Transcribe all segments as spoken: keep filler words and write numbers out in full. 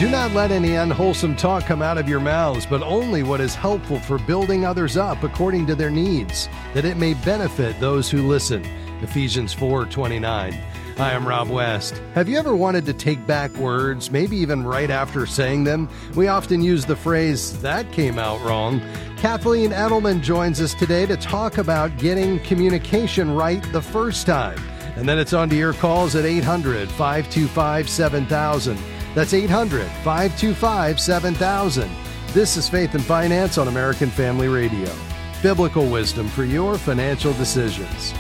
Do not let any unwholesome talk come out of your mouths, but only what is helpful for building others up according to their needs, that it may benefit those who listen. Ephesians four twenty-nine. Hi, I'm Rob West. Have you ever wanted to take back words, maybe even right after saying them? We often use the phrase, "that came out wrong." Kathleen Edelman joins us today to talk about getting communication right the first time. And then it's on to your calls at eight hundred, five two five, seven thousand. That's eight hundred, five two five, seven thousand. This is Faith and Finance on American Family Radio. Biblical wisdom for your financial decisions.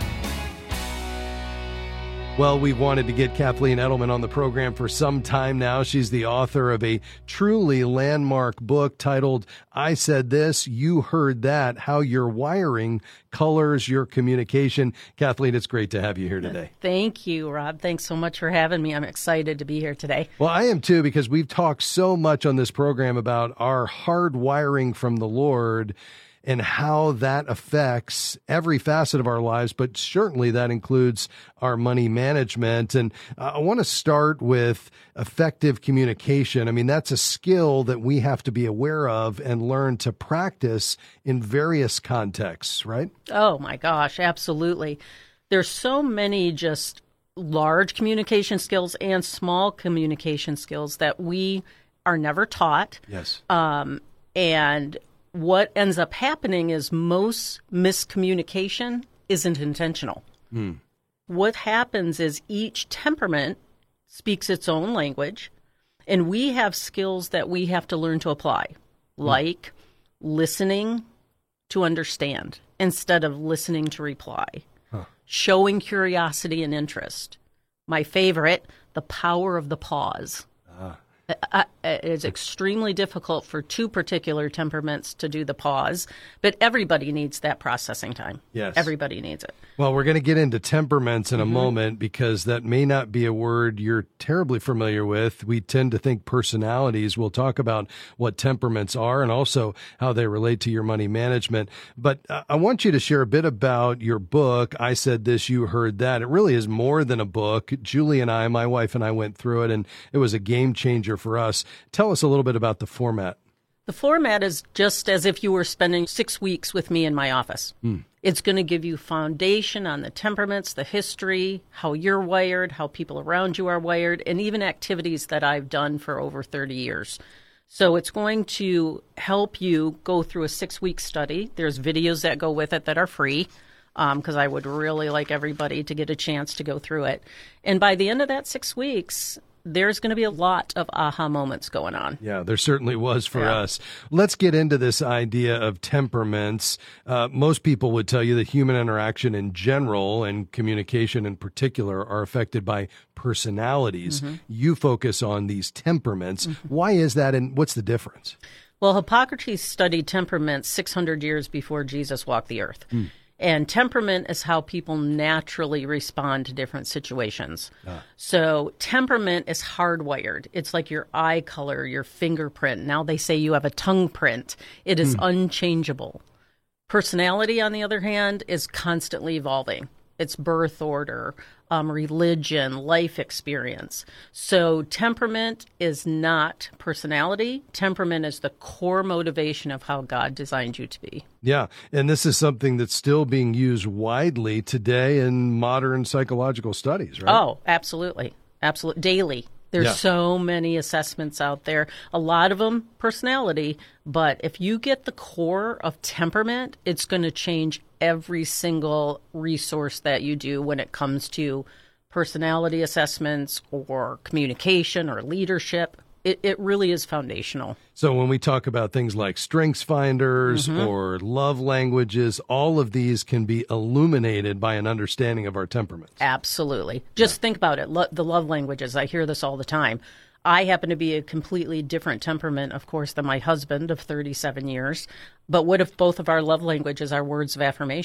Well, we've wanted to get Kathleen Edelman on the program for some time now. She's the author of a truly landmark book titled, I Said This, You Heard That, How Your Wiring Colors Your Communication. Kathleen, it's great to have you here today. Thank you, Rob. Thanks so much for having me. I'm excited to be here today. Well, I am too, because we've talked so much on this program about our hard wiring from the Lord and how that affects every facet of our lives, but certainly that includes our money management. And uh, I want to start with effective communication. I mean, that's a skill that we have to be aware of and learn to practice in various contexts, right? Oh, my gosh, absolutely. There's so many just large communication skills and small communication skills that we are never taught. Yes. Um, and what ends up happening is most miscommunication isn't intentional. Mm. What happens is each temperament speaks its own language, and we have skills that we have to learn to apply, like mm. listening to understand instead of listening to reply, huh. showing curiosity and interest. My favorite, the power of the pause. Ah. Uh, it's extremely difficult for two particular temperaments to do the pause, but everybody needs that processing time. Yes. Everybody needs it. Well, we're going to get into temperaments in a mm-hmm. moment, because that may not be a word you're terribly familiar with. We tend to think personalities. We'll talk about what temperaments are and also how they relate to your money management. But uh, I want you to share a bit about your book, I Said This, You Heard That. It really is more than a book. Julie and I, my wife and I went through it, and it was a game changer for us. Tell us a little bit about the format. The format is just as if you were spending six weeks with me in my office. Mm. It's going to give you foundation on the temperaments, the history, how you're wired, how people around you are wired, and even activities that I've done for over thirty years. So it's going to help you go through a six-week study. There's videos that go with it that are free, because um, I would really like everybody to get a chance to go through it. And by the end of that six weeks, there's going to be a lot of aha moments going on. Yeah, there certainly was for yeah. us. Let's get into this idea of temperaments. Uh, most people would tell you that human interaction in general and communication in particular are affected by personalities. Mm-hmm. You focus on these temperaments. Mm-hmm. Why is that, and what's the difference? Well, Hippocrates studied temperaments six hundred years before Jesus walked the earth. Mm. And temperament is how people naturally respond to different situations. Ah. So temperament is hardwired. It's like your eye color, your fingerprint. Now they say you have a tongue print. It is mm. unchangeable. Personality, on the other hand, is constantly evolving. It's birth order, um, religion, life experience. So temperament is not personality. Temperament is the core motivation of how God designed you to be. Yeah, and this is something that's still being used widely today in modern psychological studies, right? Oh, absolutely. Absolutely. Daily. There's yeah. so many assessments out there. A lot of them personality, but if you get the core of temperament, it's going to change every single resource that you do when it comes to personality assessments or communication or leadership. It, it really is foundational. So when we talk about things like strengths finders mm-hmm. or love languages, all of these can be illuminated by an understanding of our temperaments. Absolutely. Just yeah. think about it. Lo- the love languages, I hear this all the time. I happen to be a completely different temperament, of course, than my husband of thirty-seven years. But what if both of our love languages are words of affirmation?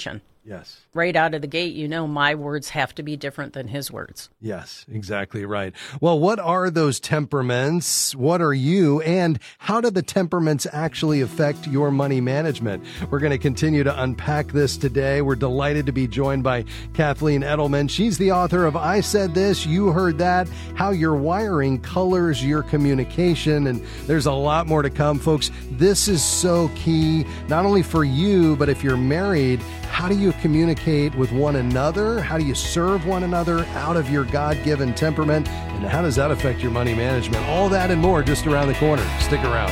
Yes. Right out of the gate, you know, my words have to be different than his words. Yes, exactly right. Well, what are those temperaments? What are you? And how do the temperaments actually affect your money management? We're going to continue to unpack this today. We're delighted to be joined by Kathleen Edelman. She's the author of I Said This, You Heard That, How Your Wiring Colors Your Communication. And there's a lot more to come, folks. This is so key, not only for you, but if you're married, how do you communicate with one another? How do you serve one another out of your God-given temperament? And how does that affect your money management? All that and more just around the corner. Stick around.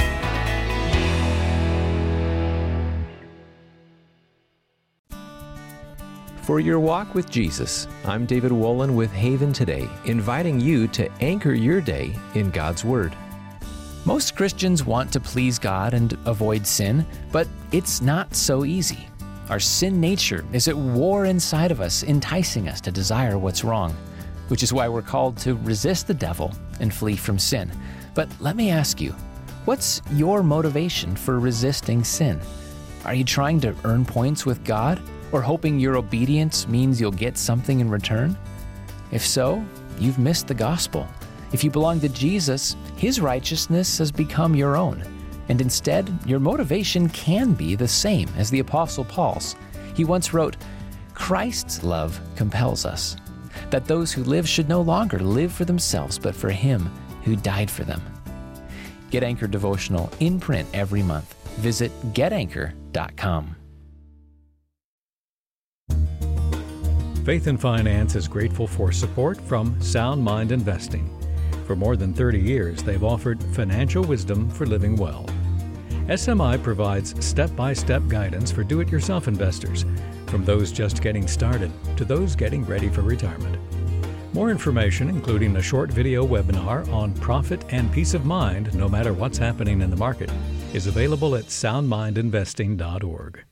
For your walk with Jesus, I'm David Wolin with Haven Today, inviting you to anchor your day in God's Word. Most Christians want to please God and avoid sin, but it's not so easy. Our sin nature is at war inside of us, enticing us to desire what's wrong, which is why we're called to resist the devil and flee from sin. But let me ask you, what's your motivation for resisting sin? Are you trying to earn points with God, or hoping your obedience means you'll get something in return? If so, you've missed the gospel. If you belong to Jesus, His righteousness has become your own. And instead, your motivation can be the same as the Apostle Paul's. He once wrote, "Christ's love compels us, that those who live should no longer live for themselves, but for Him who died for them." Get Anchor devotional in print every month. Visit get anchor dot com. Faith and Finance is grateful for support from Sound Mind Investing. For more than thirty years, they've offered financial wisdom for living well. S M I provides step-by-step guidance for do-it-yourself investors, from those just getting started to those getting ready for retirement. More information, including a short video webinar on profit and peace of mind no matter what's happening in the market, is available at sound mind investing dot org.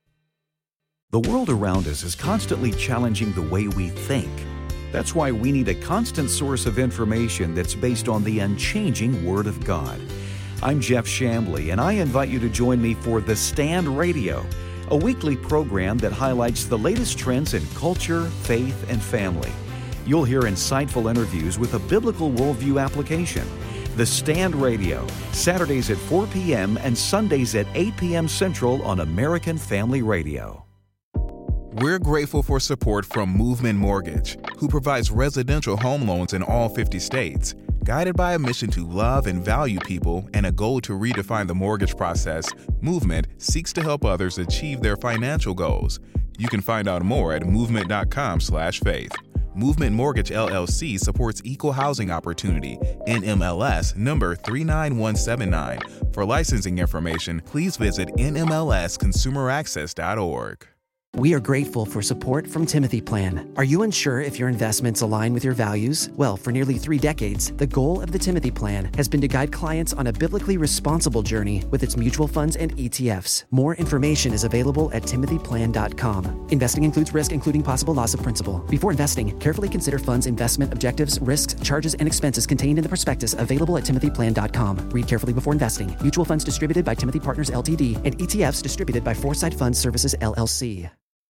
The world around us is constantly challenging the way we think. That's why we need a constant source of information that's based on the unchanging Word of God. I'm Jeff Chambly, and I invite you to join me for The Stand Radio, a weekly program that highlights the latest trends in culture, faith, and family. You'll hear insightful interviews with a biblical worldview application. The Stand Radio, Saturdays at four p.m. and Sundays at eight p.m. Central on American Family Radio. We're grateful for support from Movement Mortgage, who provides residential home loans in all fifty states. Guided by a mission to love and value people and a goal to redefine the mortgage process, Movement seeks to help others achieve their financial goals. You can find out more at movement dot com slash faith. Movement Mortgage L L C supports equal housing opportunity, N M L S number three nine one seven nine. For licensing information, please visit N M L S consumer access dot org. We are grateful for support from Timothy Plan. Are you unsure if your investments align with your values? Well, for nearly three decades, the goal of the Timothy Plan has been to guide clients on a biblically responsible journey with its mutual funds and E T Fs. More information is available at timothy plan dot com. Investing includes risk, including possible loss of principal. Before investing, carefully consider funds' investment objectives, risks, charges, and expenses contained in the prospectus available at timothy plan dot com. Read carefully before investing. Mutual funds distributed by Timothy Partners Ltd and E T Fs distributed by Foresight Fund Services L L C.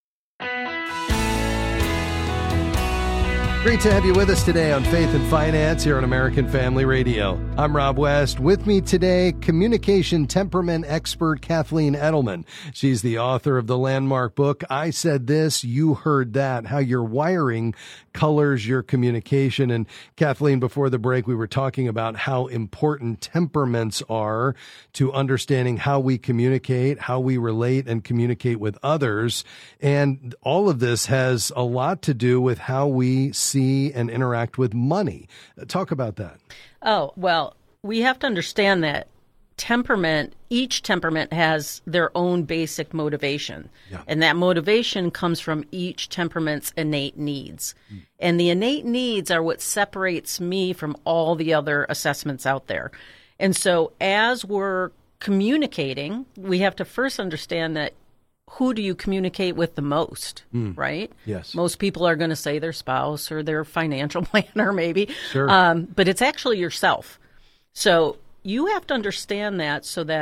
Great to have you with us today on Faith and Finance here on American Family Radio. I'm Rob West. With me today, communication temperament expert Kathleen Edelman. She's the author of the landmark book, I Said This, You Heard That, How Your Wiring Colors Your Communication. And Kathleen, before the break, we were talking about how important temperaments are to understanding how we communicate, how we relate and communicate with others. And all of this has a lot to do with how we see and interact with money. Talk about that. Oh, well, we have to understand that temperament, each temperament has their own basic motivation. Yeah. And that motivation comes from each temperament's innate needs. Mm. And the innate needs are what separates me from all the other assessments out there. And so as we're communicating, we have to first understand that who do you communicate with the most, mm. right? Yes. Most people are going to say their spouse or their financial planner, maybe. Sure. Um, but it's actually yourself. So you have to understand that so that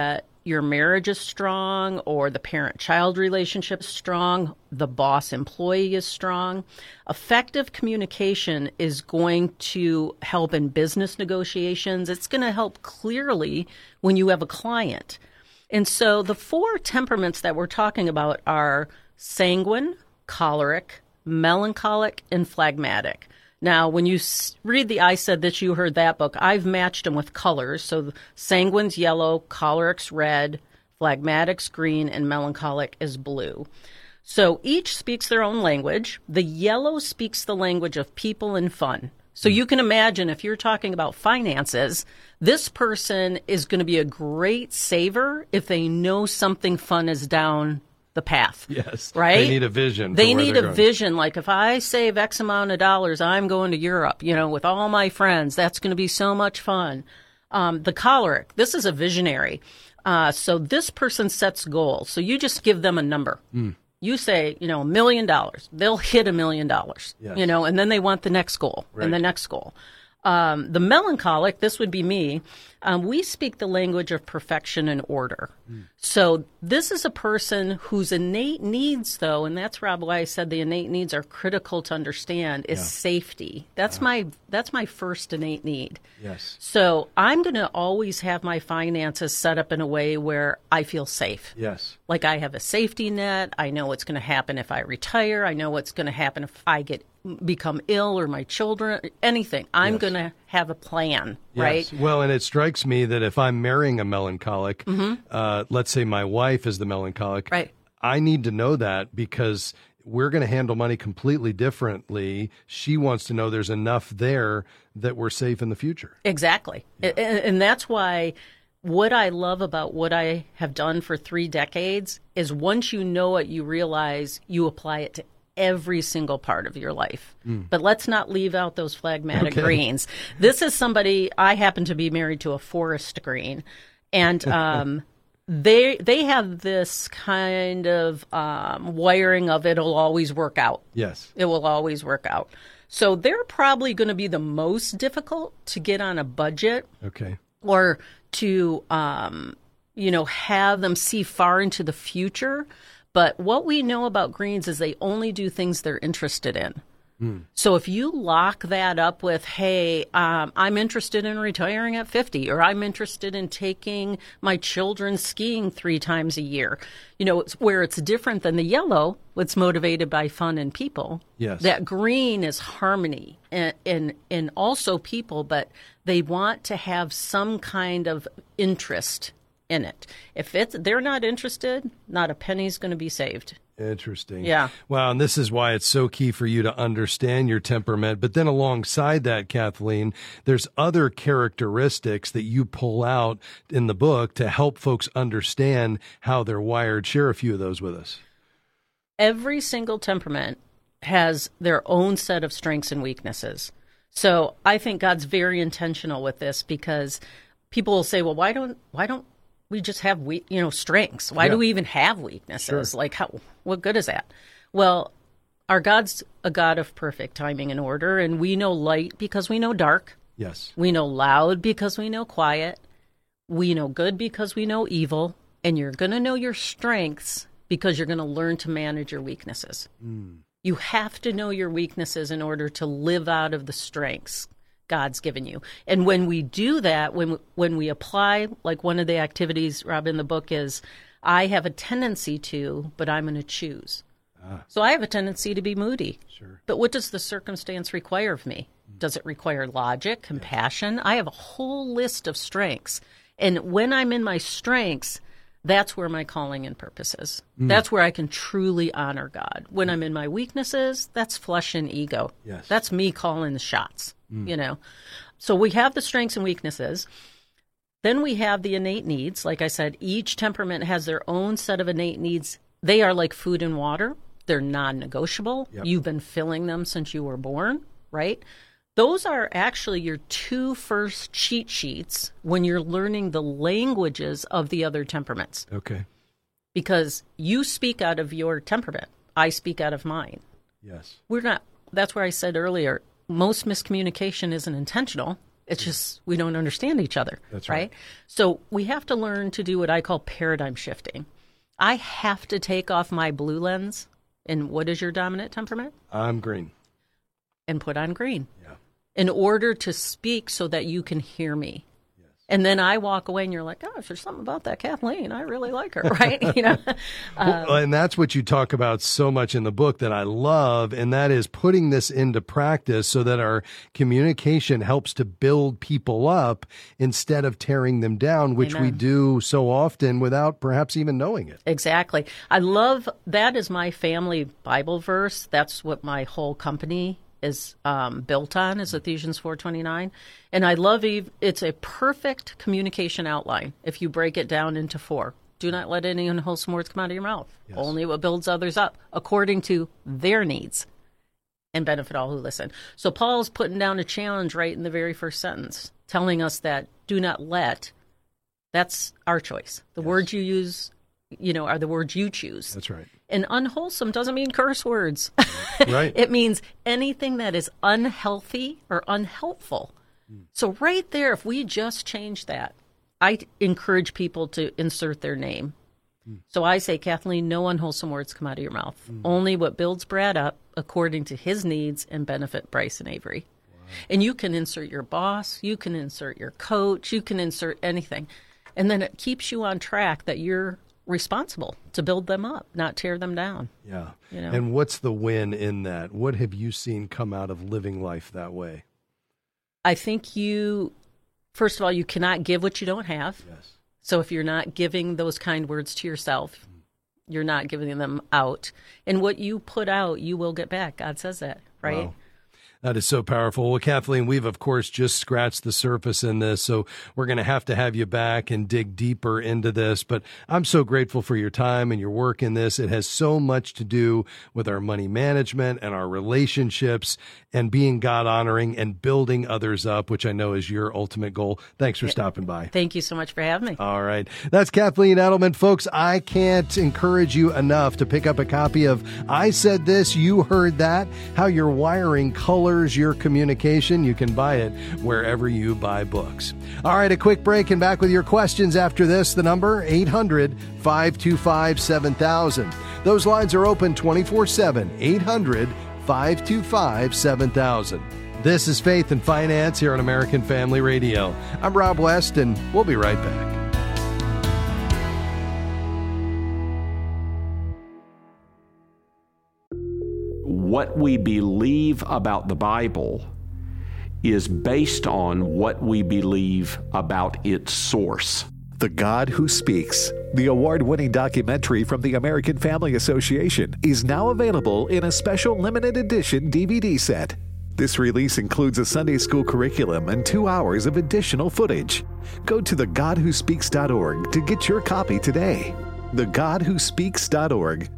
your marriage is strong or the parent-child relationship is strong, the boss-employee is strong. Effective communication is going to help in business negotiations. It's going to help clearly when you have a client. And so the four temperaments that we're talking about are sanguine, choleric, melancholic, and phlegmatic. Now, when you read the I Said That You Heard That book, I've matched them with colors. So sanguine's yellow, choleric's red, phlegmatic's green, and melancholic is blue. So each speaks their own language. The yellow speaks the language of people and fun. So you can imagine if you're talking about finances, this person is going to be a great saver if they know something fun is down the path. Yes. Right? They need a vision. They for where need a going. vision. Like if I save X amount of dollars, I'm going to Europe, you know, with all my friends. That's going to be so much fun. Um, the choleric, this is a visionary. Uh, so this person sets goals. So you just give them a number. Mm. You say, you know, a million dollars. They'll hit a million dollars, Yes. you know, and then they want the next goal Right. and the next goal. Um, the melancholic, this would be me, um, we speak the language of perfection and order. Mm. So this is a person whose innate needs, though, and that's, Rob, why I said the innate needs are critical to understand, is Yeah. safety. That's, uh, my, that's my first innate need. Yes. So I'm going to always have my finances set up in a way where I feel safe. Yes. Like I have a safety net. I know what's going to happen if I retire. I know what's going to happen if I get become ill or my children, anything. I'm Yes. going to have a plan, Yes. right? Well, and it strikes me that if I'm marrying a melancholic, mm-hmm. uh, let's say my wife is the melancholic, right. I need to know that because we're going to handle money completely differently. She wants to know there's enough there that we're safe in the future. Exactly. Yeah. And, and that's why what I love about what I have done for three decades is once you know it, you realize you apply it to every single part of your life. Mm. But let's not leave out those phlegmatic okay. greens. This is somebody, I happen to be married to a forest green, and um, they they have this kind of um, wiring of it'll always work out. Yes. It will always work out. So they're probably going to be the most difficult to get on a budget. Okay. Or to, um, you know, have them see far into the future. But what we know about greens is they only do things they're interested in. Mm. So if you lock that up with, hey, um, I'm interested in retiring at fifty, or I'm interested in taking my children skiing three times a year, you know, it's where it's different than the yellow, it's motivated by fun and people. Yes. That green is harmony and, and, and also people, but they want to have some kind of interest in it. If it's they're not interested, not a penny's going to be saved. Interesting. Yeah. Wow, and this is why it's so key for you to understand your temperament. But then alongside that, Kathleen, there's other characteristics that you pull out in the book to help folks understand how they're wired. Share a few of those with us. Every single temperament has their own set of strengths and weaknesses. So I think God's very intentional with this because people will say, well, why don't why don't we just have we you know strengths? Why yeah. do we even have weaknesses? Sure. Like how what good is that? Well, our God's a God of perfect timing and order, and we know light because we know dark. Yes. We know loud because we know quiet. We know good because we know evil, and you're going to know your strengths because you're going to learn to manage your weaknesses. Mm. You have to know your weaknesses in order to live out of the strengths God's given you. And when we do that, when when we apply, like one of the activities, Rob, in the book is, I have a tendency to, but I'm going to choose. Ah. So I have a tendency to be moody. Sure. But what does the circumstance require of me? Does it require logic, compassion? I have a whole list of strengths. And when I'm in my strengths, that's where my calling and purpose is. Mm. That's where I can truly honor God. When I'm in my weaknesses, that's flesh and ego. Yes. That's me calling the shots, mm. you know. So we have the strengths and weaknesses. Then we have the innate needs. Like I said, each temperament has their own set of innate needs. They are like food and water. They're non-negotiable. Yep. You've been filling them since you were born, right? Those are actually your two first cheat sheets when you're learning the languages of the other temperaments. Okay. Because you speak out of your temperament. I speak out of mine. Yes. We're not, that's where I said earlier, most miscommunication isn't intentional. It's just we don't understand each other. That's right. right. So we have to learn to do what I call paradigm shifting. I have to take off my blue lens. And what is your dominant temperament? I'm green. And put on green. Yeah. In order to speak so that you can hear me. Yes. And then I walk away and you're like, gosh, there's something about that Kathleen. I really like her, right? you know. Um, well, and that's what you talk about so much in the book that I love, and that is putting this into practice so that our communication helps to build people up instead of tearing them down, which Amen. we do so often without perhaps even knowing it. Exactly. I love that is my family Bible verse. That's what my whole company is um, built on, is Ephesians four twenty-nine. And I love Eve. It's a perfect communication outline if you break it down into four. Do not let any unwholesome words come out of your mouth. Yes. Only what builds others up according to their needs and benefit all who listen. So Paul's putting down a challenge right in the very first sentence, telling us that do not let, that's our choice. The yes. words you use, you know, are the words you choose. That's right. And unwholesome doesn't mean curse words. Right. It means anything that is unhealthy or unhelpful. Mm. So right there, if we just change that, I encourage people to insert their name. Mm. So I say, Kathleen, no unwholesome words come out of your mouth. Mm. Only what builds Brad up according to his needs and benefit Bryce and Avery. Wow. And you can insert your boss, you can insert your coach, you can insert anything. And then it keeps you on track that you're responsible to build them up, not tear them down. Yeah. You know? And what's the win in that? What have you seen come out of living life that way? I think you, first of all, you cannot give what you don't have. Yes. So if you're not giving those kind words to yourself, you're not giving them out. And what you put out, you will get back. God says that, right? Wow. That is so powerful. Well, Kathleen, we've, of course, just scratched the surface in this, so we're going to have to have you back and dig deeper into this. But I'm so grateful for your time and your work in this. It has so much to do with our money management and our relationships and being God-honoring and building others up, which I know is your ultimate goal. Thanks for stopping by. Thank you so much for having me. All right. That's Kathleen Edelman. Folks, I can't encourage you enough to pick up a copy of I Said This, You Heard That, How You're Wiring Colors Your Communication. You can buy it wherever you buy books. All right, a quick break and back with your questions after this. The number, eight hundred, five two five, seven thousand. Those lines are open twenty-four seven, eight hundred, five two five, seven thousand. This is Faith and Finance here on American Family Radio. I'm Rob West, and we'll be right back. What we believe about the Bible is based on what we believe about its source. The God Who Speaks, the award-winning documentary from the American Family Association, is now available in a special limited edition D V D set. This release includes a Sunday school curriculum and two hours of additional footage. Go to the god who speaks dot org to get your copy today. the god who speaks dot org.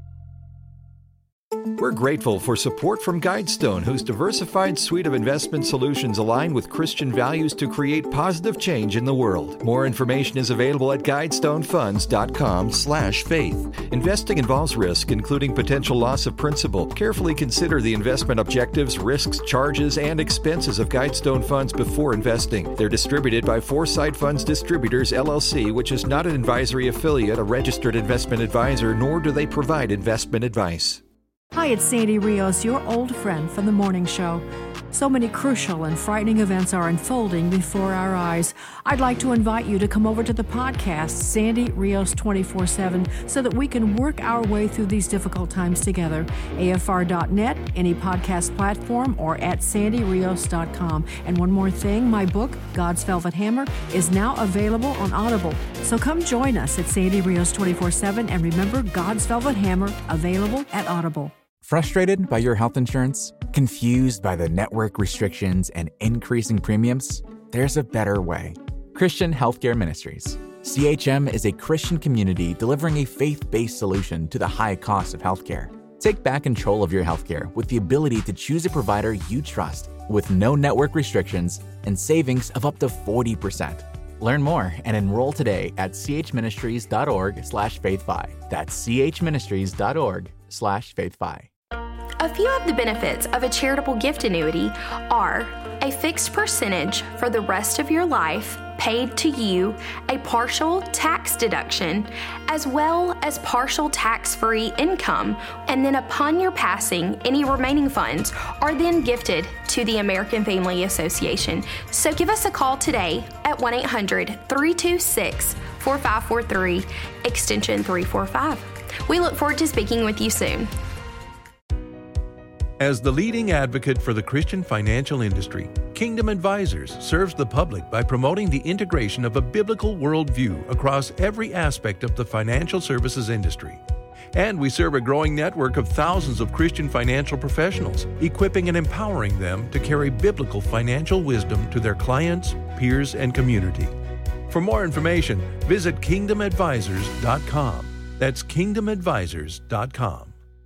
We're grateful for support from Guidestone, whose diversified suite of investment solutions align with Christian values to create positive change in the world. More information is available at guidestone funds dot com slash faith. Investing involves risk, including potential loss of principal. Carefully consider the investment objectives, risks, charges, and expenses of Guidestone funds before investing. They're distributed by Foresight Funds Distributors, L L C, which is not an advisory affiliate, a registered investment advisor, nor do they provide investment advice. Hi, it's Sandy Rios, your old friend from the morning show. So many crucial and frightening events are unfolding before our eyes. I'd like to invite you to come over to the podcast, Sandy Rios twenty-four seven, so that we can work our way through these difficult times together. A F R dot net, any podcast platform, or at sandy rios dot com. And one more thing, my book, God's Velvet Hammer, is now available on Audible. So come join us at Sandy Rios twenty-four seven, and remember, God's Velvet Hammer, available at Audible. Frustrated by your health insurance? Confused by the network restrictions and increasing premiums? There's a better way. Christian Healthcare Ministries. C H M is a Christian community delivering a faith-based solution to the high cost of healthcare. Take back control of your healthcare with the ability to choose a provider you trust with no network restrictions and savings of up to forty percent. Learn more and enroll today at chministries.org slash faith5. That's chministries.org slash faith5. A few of the benefits of a charitable gift annuity are a fixed percentage for the rest of your life paid to you, a partial tax deduction, as well as partial tax-free income, and then upon your passing, any remaining funds are then gifted to the American Family Association. So give us a call today at one eight hundred, three two six, four five four three, extension three four five. We look forward to speaking with you soon. As the leading advocate for the Christian financial industry, Kingdom Advisors serves the public by promoting the integration of a biblical worldview across every aspect of the financial services industry. And we serve a growing network of thousands of Christian financial professionals, equipping and empowering them to carry biblical financial wisdom to their clients, peers, and community. For more information, visit kingdom advisors dot com. That's kingdom advisors dot com.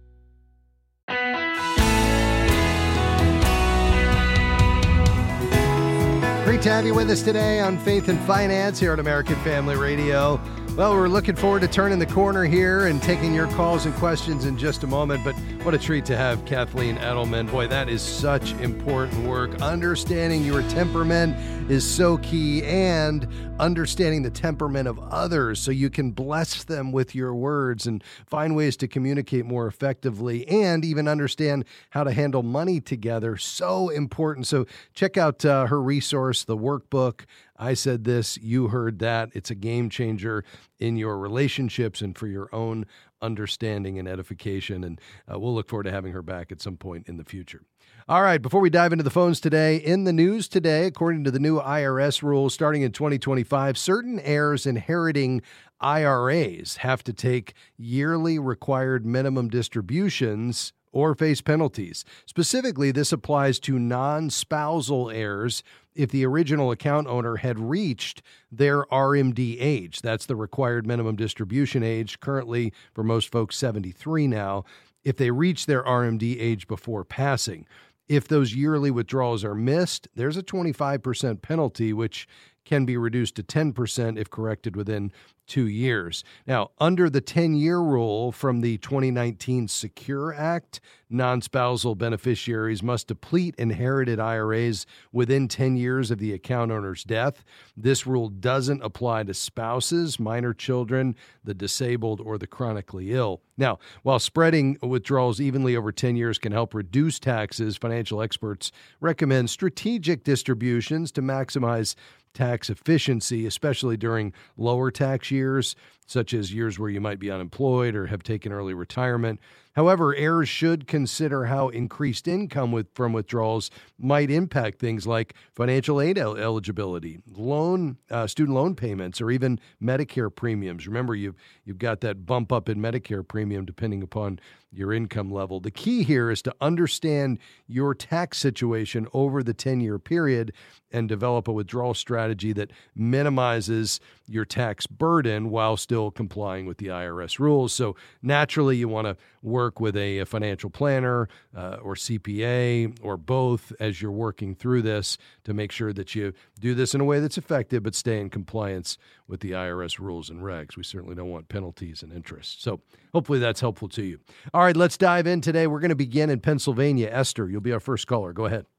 Great to have you with us today on Faith and Finance here at American Family Radio. Well, we're looking forward to turning the corner here and taking your calls and questions in just a moment, but what a treat to have Kathleen Edelman. Boy, that is such important work. Understanding your temperament is so key, and understanding the temperament of others so you can bless them with your words and find ways to communicate more effectively, and even understand how to handle money together. So important. So check out uh, her resource, the workbook. I said this, you heard that. It's a game changer in your relationships and for your own understanding and edification. And uh, we'll look forward to having her back at some point in the future. All right, before we dive into the phones today, in the news today, according to the new I R S rules starting in twenty twenty-five, certain heirs inheriting I R As have to take yearly required minimum distributions or face penalties. Specifically, this applies to non-spousal heirs if the original account owner had reached their R M D age. That's the required minimum distribution age, currently for most folks seventy-three now, if they reach their R M D age before passing. If those yearly withdrawals are missed, there's a twenty-five percent penalty, which can be reduced to ten percent if corrected within two years. Now, under the ten-year rule from the twenty nineteen Secure Act, non-spousal beneficiaries must deplete inherited I R As within ten years of the account owner's death. This rule doesn't apply to spouses, minor children, the disabled, or the chronically ill. Now, while spreading withdrawals evenly over ten years can help reduce taxes, financial experts recommend strategic distributions to maximize tax efficiency, especially during lower tax years, such as years where you might be unemployed or have taken early retirement. However, heirs should consider how increased income with, from withdrawals might impact things like financial aid el- eligibility, loan, uh, student loan payments, or even Medicare premiums. Remember, you've, you've got that bump up in Medicare premium depending upon your income level. The key here is to understand your tax situation over the ten-year period and develop a withdrawal strategy that minimizes your tax burden while still complying with the I R S rules. So naturally, you want to work with a, a financial planner uh, or C P A or both as you're working through this to make sure that you do this in a way that's effective but stay in compliance with the I R S rules and regs. We certainly don't want penalties and interest. So hopefully that's helpful to you. All right, let's dive in today. We're going to begin in Pennsylvania. Esther, you'll be our first caller. Go ahead.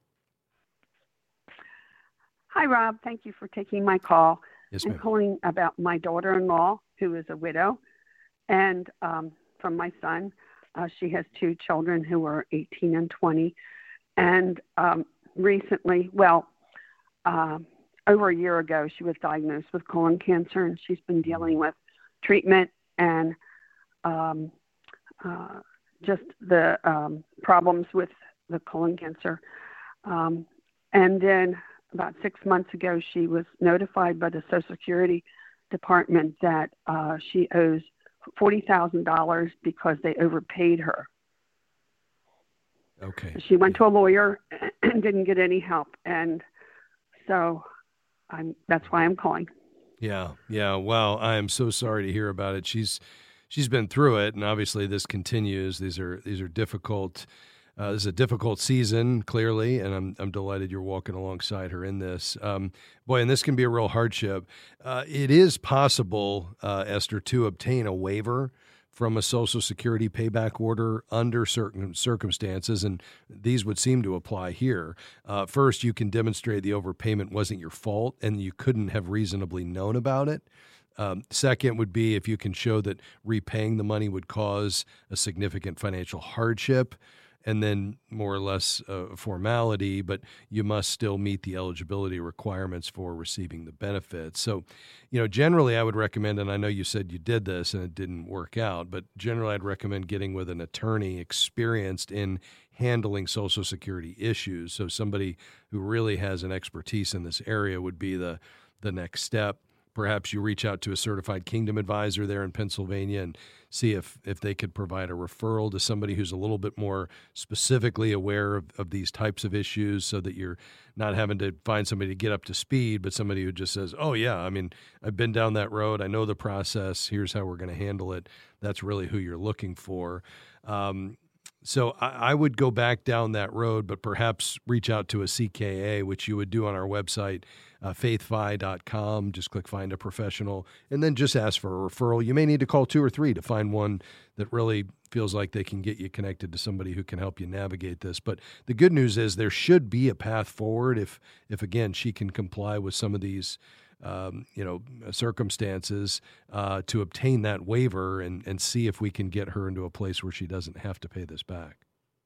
Hi, Rob. Thank you for taking my call. Yes, I'm ma'am. calling about my daughter-in-law, who is a widow, and um, from my son. Uh, she has two children who are eighteen and twenty. And um, recently, well, uh, over a year ago, she was diagnosed with colon cancer, and she's been dealing with treatment and um, uh, just the um, problems with the colon cancer. Um, and then about six months ago, she was notified by the Social Security Department that uh, she owes forty thousand dollars because they overpaid her. Okay. She went to a lawyer and didn't get any help. And so I'm, that's why I'm calling. Yeah, yeah. Wow, I am so sorry to hear about it. She's she's been through it, and obviously this continues. These are these are difficult. Uh, this is a difficult season, clearly, and I'm I'm delighted you're walking alongside her in this. Um, boy, and this can be a real hardship. Uh, it is possible, uh, Esther, to obtain a waiver from a Social Security payback order under certain circumstances, and these would seem to apply here. Uh, first, you can demonstrate the overpayment wasn't your fault and you couldn't have reasonably known about it. Um, second would be if you can show that repaying the money would cause a significant financial hardship, and then more or less a formality, but you must still meet the eligibility requirements for receiving the benefits. So, you know, generally I would recommend, and I know you said you did this and it didn't work out, but generally I'd recommend getting with an attorney experienced in handling Social Security issues. So somebody who really has an expertise in this area would be the, the next step. Perhaps you reach out to a certified Kingdom advisor there in Pennsylvania and see if, if they could provide a referral to somebody who's a little bit more specifically aware of, of these types of issues, so that you're not having to find somebody to get up to speed, but somebody who just says, oh, yeah, I mean, I've been down that road. I know the process. Here's how we're going to handle it. That's really who you're looking for. Um, So I, I would go back down that road, but perhaps reach out to a C K A, which you would do on our website, uh, faith fi dot com. Just click Find a Professional, and then just ask for a referral. You may need to call two or three to find one that really feels like they can get you connected to somebody who can help you navigate this. But the good news is there should be a path forward if, if again, she can comply with some of these Um, you know, circumstances uh, to obtain that waiver and, and see if we can get her into a place where she doesn't have to pay this back.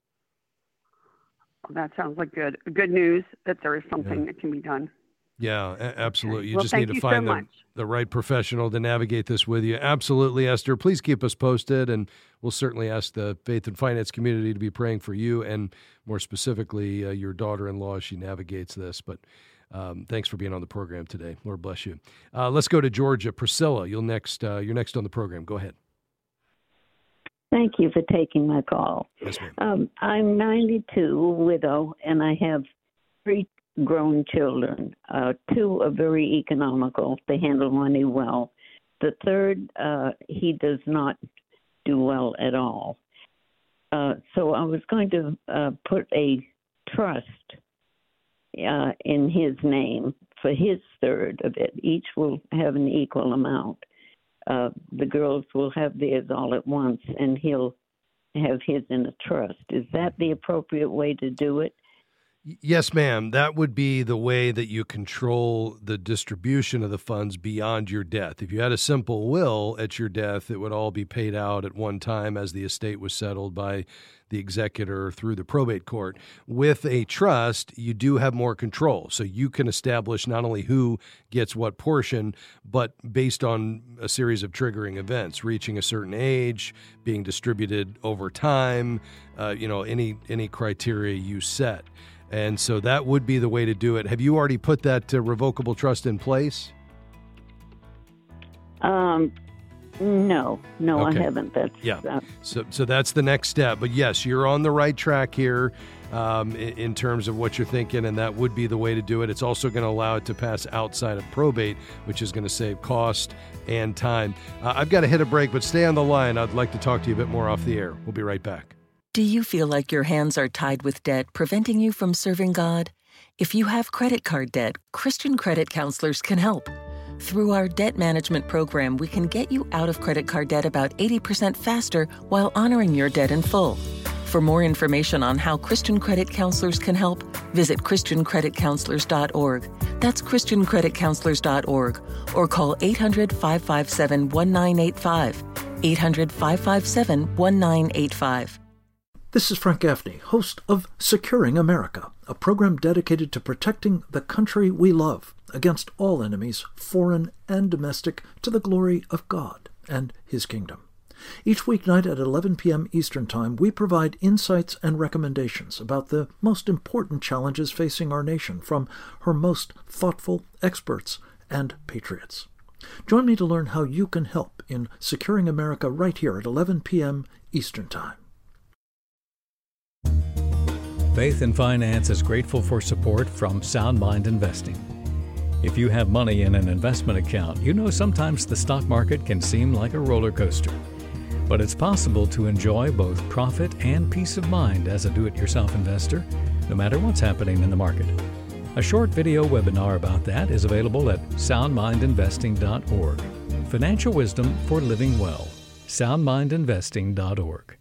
That sounds like good good news that there is something yeah. that can be done. Yeah, a- absolutely. You well, just need to find so the, the right professional to navigate this with you. Absolutely, Esther. Please keep us posted, and we'll certainly ask the faith and finance community to be praying for you and more specifically uh, your daughter-in-law as she navigates this. But Um, thanks for being on the program today. Lord bless you. Uh, let's go to Georgia. Priscilla, you'll next. Uh, you're next on the program. Go ahead. Thank you for taking my call. Yes, ma'am. Um, I'm ninety-two, widow, and I have three grown children. Uh, two are very economical. They handle money well. The third, uh, he does not do well at all. Uh, so I was going to uh, put a trust Uh, in his name for his third of it. Each will have an equal amount. Uh, the girls will have theirs all at once, and he'll have his in a trust. Is that the appropriate way to do it? Yes, ma'am. That would be the way that you control the distribution of the funds beyond your death. If you had a simple will at your death, it would all be paid out at one time as the estate was settled by the executor through the probate court. With a trust, you do have more control. So you can establish not only who gets what portion, but based on a series of triggering events, reaching a certain age, being distributed over time, uh, you know, any any criteria you set. And so that would be the way to do it. Have you already put that uh, revocable trust in place? Um, no, no, Okay. I haven't. That's Yeah. uh, So, so that's the next step. But yes, you're on the right track here um, in, in terms of what you're thinking, and that would be the way to do it. It's also going to allow it to pass outside of probate, which is going to save cost and time. Uh, I've got to hit a break, but stay on the line. I'd like to talk to you a bit more off the air. We'll be right back. Do you feel like your hands are tied with debt, preventing you from serving God? If you have credit card debt, Christian Credit Counselors can help. Through our debt management program, we can get you out of credit card debt about eighty percent faster while honoring your debt in full. For more information on how Christian Credit Counselors can help, visit christian credit counselors dot org. That's christian credit counselors dot org, or call eight hundred, five five seven, one nine eight five. eight hundred, five five seven, one nine eight five. This is Frank Gaffney, host of Securing America, a program dedicated to protecting the country we love against all enemies, foreign and domestic, to the glory of God and His kingdom. Each weeknight at eleven p.m. Eastern Time, we provide insights and recommendations about the most important challenges facing our nation from her most thoughtful experts and patriots. Join me to learn how you can help in Securing America right here at eleven p.m. Eastern Time. Faith and Finance is grateful for support from Sound Mind Investing. If you have money in an investment account, you know sometimes the stock market can seem like a roller coaster. But it's possible to enjoy both profit and peace of mind as a do-it-yourself investor, no matter what's happening in the market. A short video webinar about that is available at sound mind investing dot org. Financial wisdom for living well. sound mind investing dot org.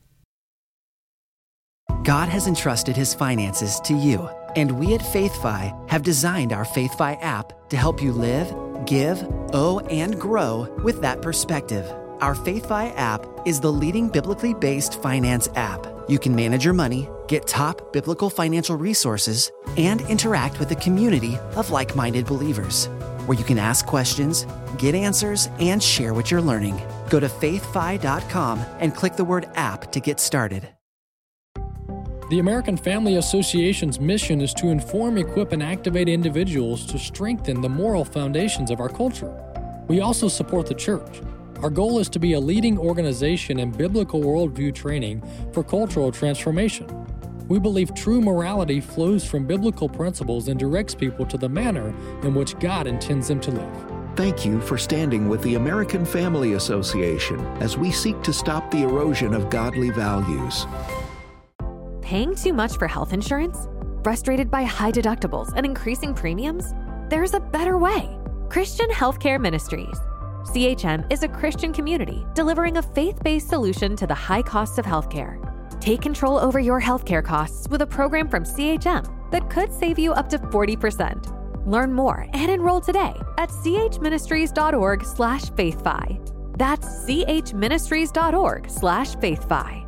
God has entrusted His finances to you, and we at FaithFi have designed our FaithFi app to help you live, give, owe, and grow with that perspective. Our FaithFi app is the leading biblically based finance app. You can manage your money, get top biblical financial resources, and interact with a community of like-minded believers, where you can ask questions, get answers, and share what you're learning. Go to faith fi dot com and click the word app to get started. The American Family Association's mission is to inform, equip, and activate individuals to strengthen the moral foundations of our culture. We also support the church. Our goal is to be a leading organization in biblical worldview training for cultural transformation. We believe true morality flows from biblical principles and directs people to the manner in which God intends them to live. Thank you for standing with the American Family Association as we seek to stop the erosion of godly values. Paying too much for health insurance? Frustrated by high deductibles and increasing premiums? There's a better way. Christian Healthcare Ministries. C H M is a Christian community delivering a faith-based solution to the high costs of healthcare. Take control over your healthcare costs with a program from C H M that could save you up to forty percent. Learn more and enroll today at chministries.org slash faithfi. That's chministries.org slash faithfi.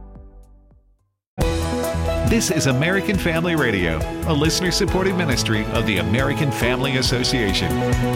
This is American Family Radio, a listener-supported ministry of the American Family Association.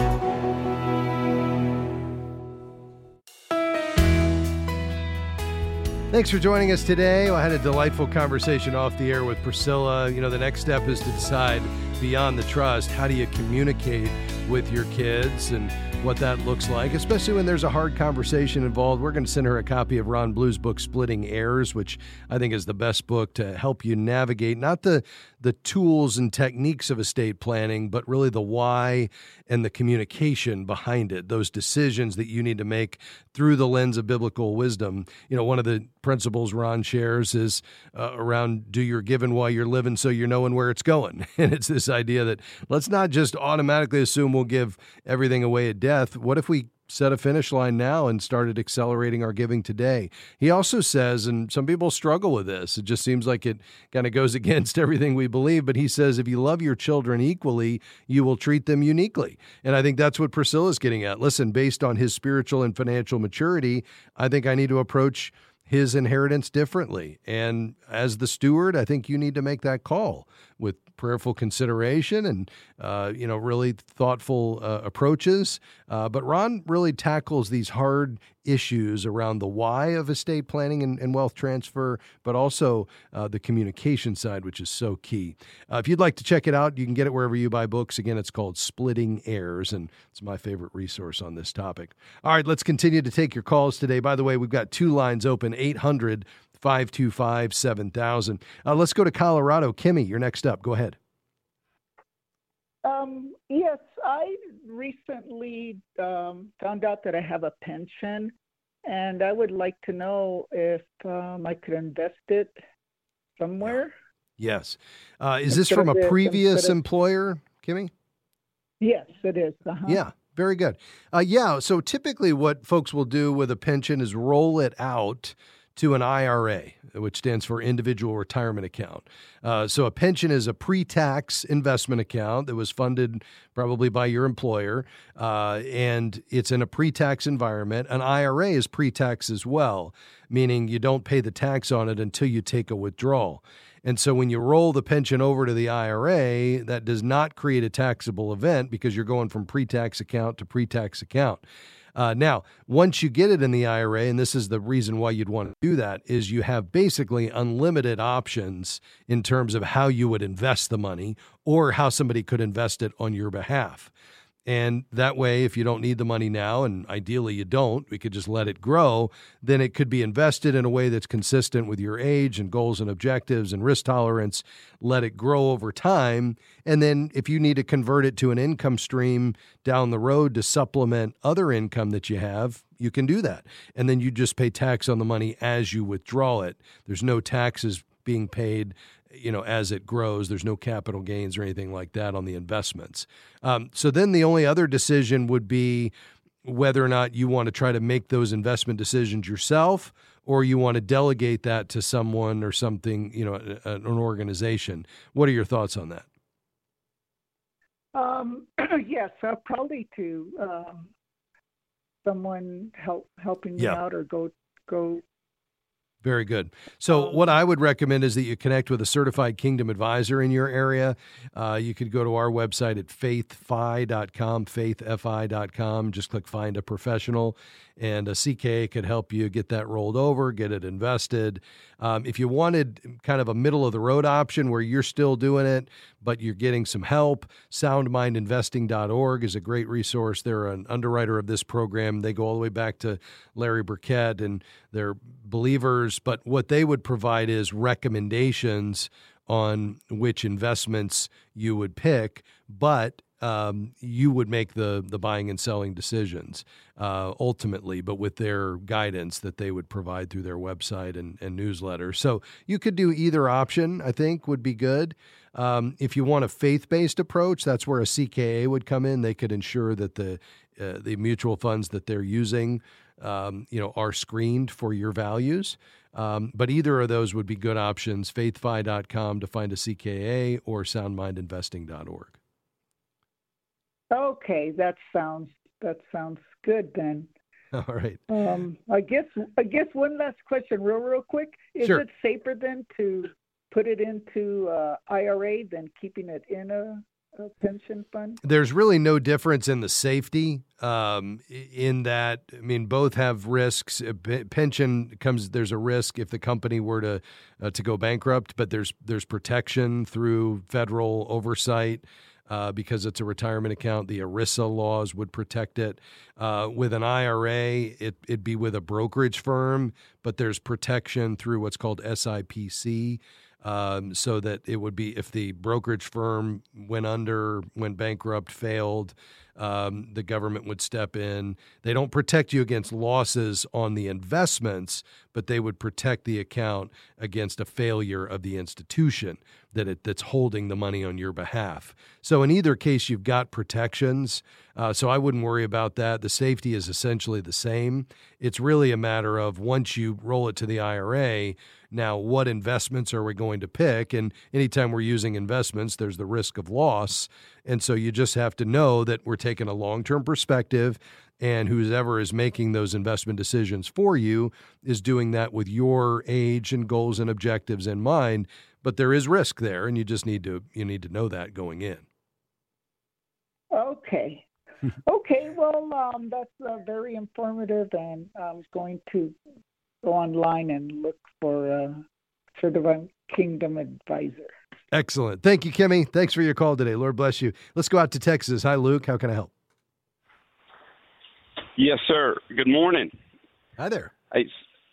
Thanks for joining us today. I had a delightful conversation off the air with Priscilla. You know, the next step is to decide beyond the trust, how do you communicate with your kids and what that looks like, especially when there's a hard conversation involved. We're going to send her a copy of Ron Blue's book, Splitting Heirs, which I think is the best book to help you navigate not the the tools and techniques of estate planning, but really the why and the communication behind it, those decisions that you need to make through the lens of biblical wisdom. You know, one of the principles Ron shares is uh, around do your giving while you're living so you're knowing where it's going. And it's this idea that let's not just automatically assume we'll give everything away at death. What if we set a finish line now and started accelerating our giving today? He also says, and some people struggle with this, it just seems like it kind of goes against everything we believe, but he says, if you love your children equally, you will treat them uniquely. And I think that's what Priscilla's getting at. Listen, based on his spiritual and financial maturity, I think I need to approach his inheritance differently. And as the steward, I think you need to make that call with prayerful consideration and, uh, you know, really thoughtful uh, approaches. Uh, but Ron really tackles these hard issues around the why of estate planning and, and wealth transfer, but also uh, the communication side, which is so key. Uh, if you'd like to check it out, you can get it wherever you buy books. Again, it's called Splitting Heirs, and it's my favorite resource on this topic. All right, let's continue to take your calls today. By the way, we've got two lines open, eight hundred, five two five, seven thousand. Uh, let's go to Colorado. Kimmy, you're next up. Go ahead. Um, yes, I recently um, found out that I have a pension, and I would like to know if um, I could invest it somewhere. Yes. Uh, is this from a previous employer, Kimmy? Yes, it is. Uh-huh. Yeah, very good. Uh, yeah, so typically what folks will do with a pension is roll it out to an I R A, which stands for Individual Retirement Account. Uh, so a pension is a pre-tax investment account that was funded probably by your employer, uh, and it's in a pre-tax environment. An I R A is pre-tax as well, meaning you don't pay the tax on it until you take a withdrawal. And so when you roll the pension over to the I R A, that does not create a taxable event because you're going from pre-tax account to pre-tax account. Uh, now, once you get it in the I R A, and this is the reason why you'd want to do that, is you have basically unlimited options in terms of how you would invest the money or how somebody could invest it on your behalf. And that way, if you don't need the money now, and ideally you don't, we could just let it grow, then it could be invested in a way that's consistent with your age and goals and objectives and risk tolerance. Let it grow over time. And then if you need to convert it to an income stream down the road to supplement other income that you have, you can do that. And then you just pay tax on the money as you withdraw it. There's no taxes being paid, you know, as it grows. There's no capital gains or anything like that on the investments. Um, so then the only other decision would be, whether or not you want to try to make those investment decisions yourself, or you want to delegate that to someone or something, you know, an organization. What are your thoughts on that? Um, yes, uh, probably to um, someone help helping me Yeah. out or go go. Very good. So what I would recommend is that you connect with a certified Kingdom advisor in your area. Uh, you could go to our website at faith fi dot com, faith fi dot com. Just click Find a Professional, and a C K A could help you get that rolled over, get it invested. Um, if you wanted kind of a middle-of-the-road option where you're still doing it, but you're getting some help, sound mind investing dot org is a great resource. They're an underwriter of this program. They go all the way back to Larry Burkett, and they're believers, but what they would provide is recommendations on which investments you would pick, but um, you would make the the buying and selling decisions uh, ultimately, but with their guidance that they would provide through their website and, and newsletter. So you could do either option, I think, would be good. Um, if you want a faith-based approach, that's where a C K A would come in. They could ensure that the uh, the mutual funds that they're using Um, you know, are screened for your values. Um, but either of those would be good options, faith fi dot com to find a C K A or sound mind investing dot org. Okay, that sounds that sounds good then. All right. Um, I guess I guess one last question, real real quick. Is Sure. it safer then to put it into uh, I R A than keeping it in a, a pension fund? There's really no difference in the safety um, in that, I mean, both have risks. A pe- pension comes, there's a risk if the company were to uh, to go bankrupt, but there's there's protection through federal oversight. Uh, because it's a retirement account, the ERISA laws would protect it. Uh, with an I R A, it, it'd be with a brokerage firm, but there's protection through what's called S I P C, um, so that it would be if the brokerage firm went under, went bankrupt, failed, um, the government would step in. They don't protect you against losses on the investments, but they would protect the account against a failure of the institution that it, that's holding the money on your behalf. So in either case, you've got protections. Uh, so I wouldn't worry about that. The safety is essentially the same. It's really a matter of once you roll it to the I R A, now what investments are we going to pick? And anytime we're using investments, there's the risk of loss. And so you just have to know that we're taking a long-term perspective, and whoever is making those investment decisions for you is doing that with your age and goals and objectives in mind. But there is risk there, and you just need to you need to know that going in. Okay. Okay, well, um, that's uh, very informative, and I'm going to go online and look for a certified Kingdom advisor. Excellent. Thank you, Kimmy. Thanks for your call today. Lord bless you. Let's go out to Texas. Hi, Luke. How can I help? Yes, sir. Good morning. Hi there. Hey,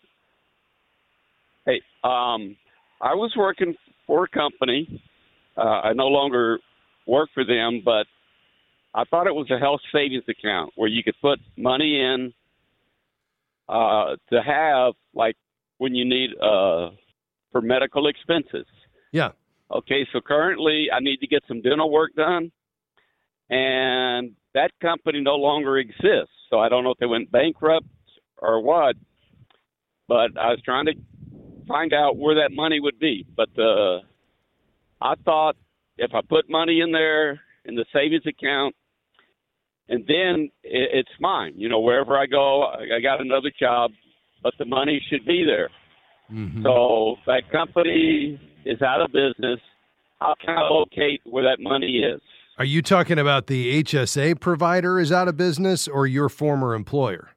hey um, I was working for a company. Uh, I no longer work for them, but I thought it was a health savings account where you could put money in uh, to have, like, when you need uh, for medical expenses. Yeah. Okay, so currently I need to get some dental work done, and that company no longer exists. So I don't know if they went bankrupt or what, but I was trying to find out where that money would be. But uh, I thought if I put money in there in the savings account, and then it, it's mine. You know, wherever I go, I, I got another job, but the money should be there. Mm-hmm. So that company is out of business. How can I locate where that money is? Are you talking about the H S A provider is out of business or your former employer?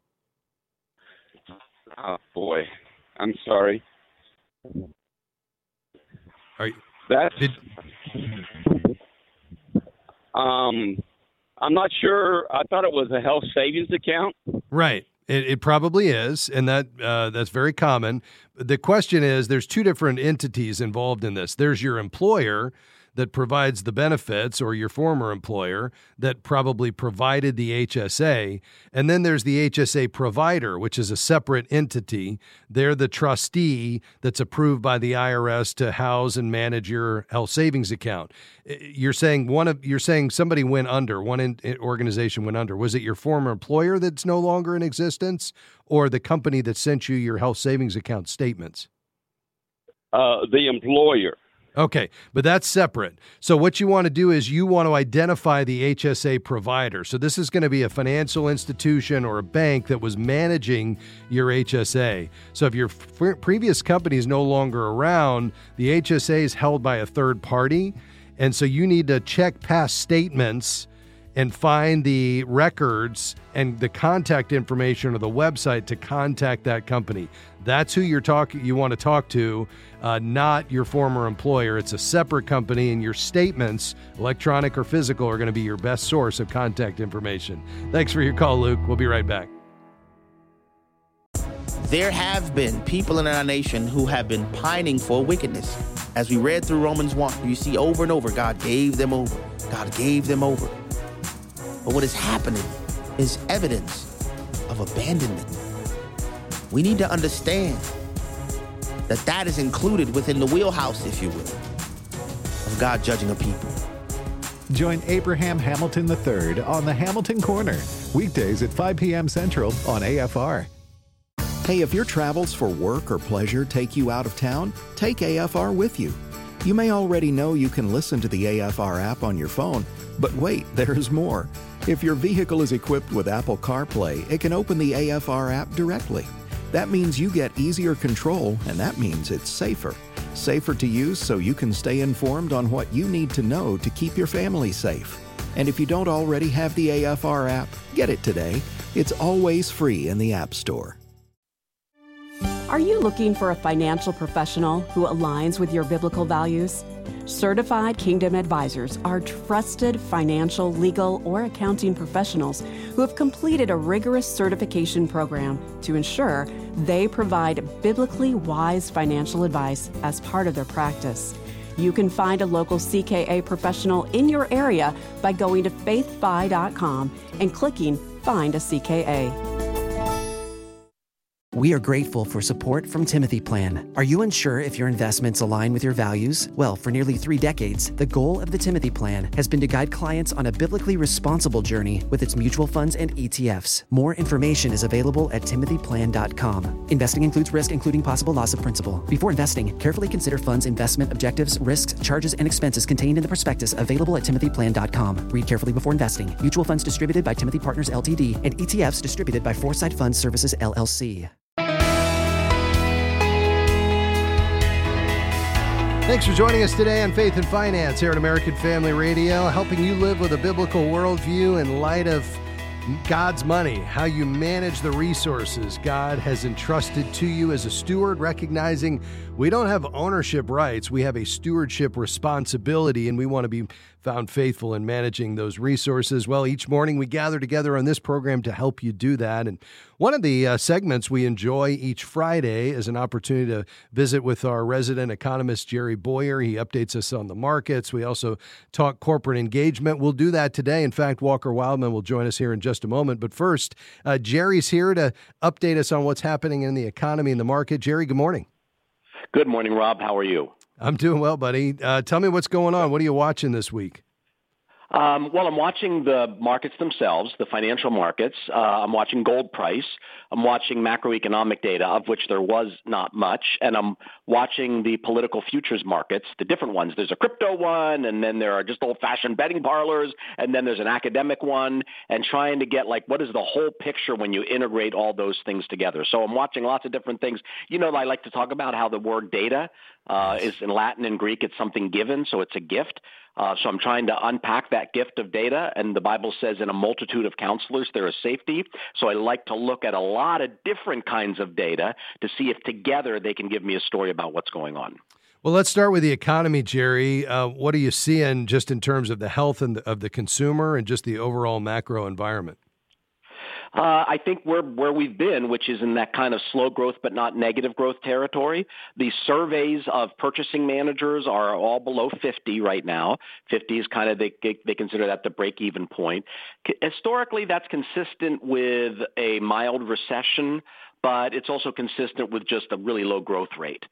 Oh, boy. I'm sorry. Are you, That's, did, um, I'm not sure. I thought it was a health savings account. right. It, it probably is, and that uh, that's very common. The question is, there's two different entities involved in this. There's your employer that provides the benefits, or your former employer that probably provided the H S A. And then there's the H S A provider, which is a separate entity. They're the trustee that's approved by the I R S to house and manage your health savings account. You're saying one of you're saying somebody went under, one in, organization went under. Was it your former employer that's no longer in existence, or the company that sent you your health savings account statements? Uh, the employer. Okay, but that's separate. So what you want to do is you want to identify the H S A provider. So this is going to be a financial institution or a bank that was managing your H S A. So if your f- previous company is no longer around, the H S A is held by a third party. And so you need to check past statements and find the records and the contact information or the website to contact that company. That's who you're talking. You want to talk to, uh, not your former employer. It's a separate company, and your statements, electronic or physical, are going to be your best source of contact information. Thanks for your call, Luke. We'll be right back. There have been people in our nation who have been pining for wickedness. As we read through Romans one, you see over and over, God gave them over. God gave them over. But what is happening is evidence of abandonment. We need to understand that that is included within the wheelhouse, if you will, of God judging a people. Join Abraham Hamilton the third on the Hamilton Corner, weekdays at five p.m. Central on A F R. Hey, if your travels for work or pleasure take you out of town, take A F R with you. You may already know you can listen to the A F R app on your phone, but wait, there's more. If your vehicle is equipped with Apple CarPlay, it can open the A F R app directly. That means you get easier control, and that means it's safer. Safer to use so you can stay informed on what you need to know to keep your family safe. And if you don't already have the A F R app, get it today. It's always free in the App Store. Are you looking for a financial professional who aligns with your biblical values? Certified Kingdom Advisors are trusted financial, legal, or accounting professionals who have completed a rigorous certification program to ensure they provide biblically wise financial advice as part of their practice. You can find a local C K A professional in your area by going to faith fi dot com and clicking Find a C K A. We are grateful for support from Timothy Plan. Are you unsure if your investments align with your values? Well, for nearly three decades, the goal of the Timothy Plan has been to guide clients on a biblically responsible journey with its mutual funds and E T Fs. More information is available at timothy plan dot com. Investing includes risk, including possible loss of principal. Before investing, carefully consider funds' investment objectives, risks, charges, and expenses contained in the prospectus available at timothy plan dot com. Read carefully before investing. Mutual funds distributed by Timothy Partners L T D and E T Fs distributed by Foresight Fund Services L L C. Thanks for joining us today on Faith and Finance here at American Family Radio, helping you live with a biblical worldview in light of God's money, how you manage the resources God has entrusted to you as a steward, recognizing we don't have ownership rights, we have a stewardship responsibility, and we want to be found faithful in managing those resources. Well, each morning we gather together on this program to help you do that. And one of the uh, segments we enjoy each Friday is an opportunity to visit with our resident economist, Jerry Boyer. He updates us on the markets. We also talk corporate engagement. We'll do that today. In fact, Walker Wildman will join us here in just a moment. But first, uh, Jerry's here to update us on what's happening in the economy and the market. Jerry, good morning. Good morning, Rob. How are you? I'm doing well, buddy. Uh, tell me what's going on. What are you watching this week? Um, well, I'm watching the markets themselves, the financial markets. Uh, I'm watching gold price. I'm watching macroeconomic data, of which there was not much. And I'm watching the political futures markets, the different ones. There's a crypto one, and then there are just old-fashioned betting parlors, and then there's an academic one, and trying to get, like, what is the whole picture when you integrate all those things together. So I'm watching lots of different things. You know, I like to talk about how the word data uh, is in Latin and Greek. It's something given, so it's a gift. Uh, so I'm trying to unpack that gift of data, and the Bible says in a multitude of counselors there is safety. So I like to look at a lot of different kinds of data to see if together they can give me a story about what's going on. Well, let's start with the economy, Jerry. Uh, what are you seeing just in terms of the health and the, of the consumer and just the overall macro environment? Uh, I think we're where we've been, which is in that kind of slow growth but not negative growth territory. The surveys of purchasing managers are all below fifty right now. fifty is kind of, they, they consider that the break-even point. Historically, that's consistent with a mild recession, but it's also consistent with just a really low growth rate.